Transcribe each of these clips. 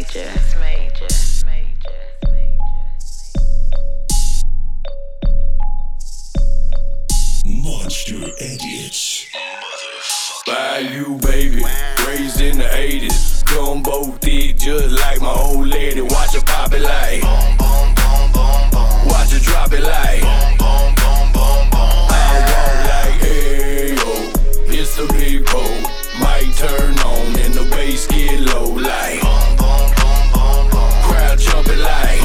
major. Monster Edits. By you, baby, raised in the 80s. Gumbo thick, just like my old lady. Watch her pop it like, watch her drop it like, I walk like, hey yo, it's the big pole. Mic turn on and the bass get low like, crowd jumping like,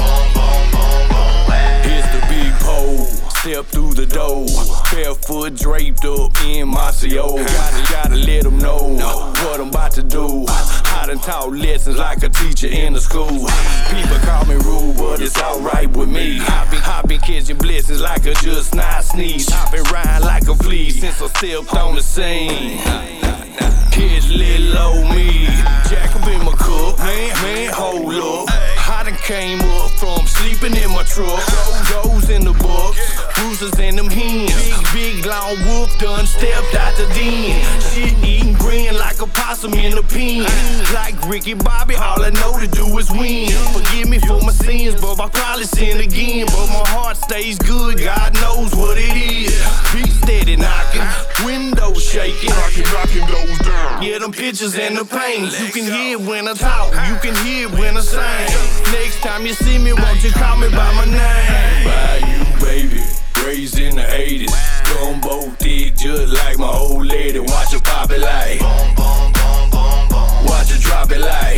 it's the big pole. Step through the door, barefoot draped up in Marcio. Gotta let them know what I'm about to do. I done taught lessons like a teacher in the school. People call me rude, but it's alright with me. I been catching blessings like a just not sneeze. I been riding like a flea since I stepped on the scene. Kids little old me, jack up in my cup, man, hold up. I done came up from sleeping in my truck. Goes in the books, bruises in them hands. Big long whoop done stepped out the den. Shit eating green like a possum in a pen. Like Ricky Bobby, all I know to do is win. Forgive me for my sins, but I'll probably sin again. But my heart stays good, God knows what it is. Beat steady knocking, windows shaking, knocking those down. Yeah, them pictures and the pains. You can hear it when I talk, you can hear it when I sing. Next time you see me, won't you call me by my name? By you, baby, raised in the 80s. Gumbo thick, just like my old lady. Watch her pop it like, watch her drop it like,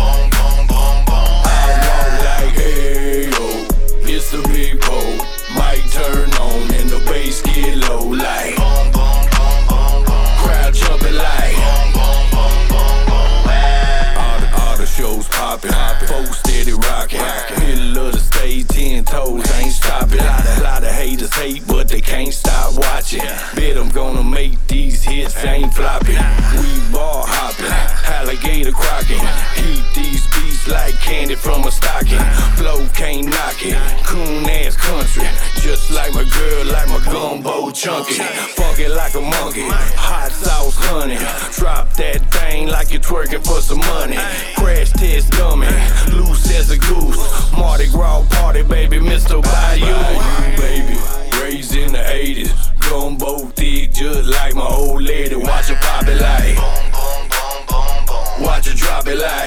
I walk like, hey yo, it's the big pole. Mic turn on and the bass get low like, crowd jumping like, all the shows poppin', folks steady rockin'. Middle of the stage, 10 toes, ain't stopping. Lot of haters hate, but they can't stop watching. Bet I'm gonna make these hits, ain't flopping. We ball hopping, alligator crocking. Heat these beats like candy from a stocking. Flow can't knock it, coon ass country. Just like my girl, like my gumbo chunky. Funky like a monkey, hot sauce honey. Drop that thing like you're twerking for some money. Crash test dummy, loose as a goose. Mardi Gras party, baby, Mr. Bayou. Baby, raised in the 80s. Gumbo thick, just like my old lady. Watch her pop it like, watch her drop it like,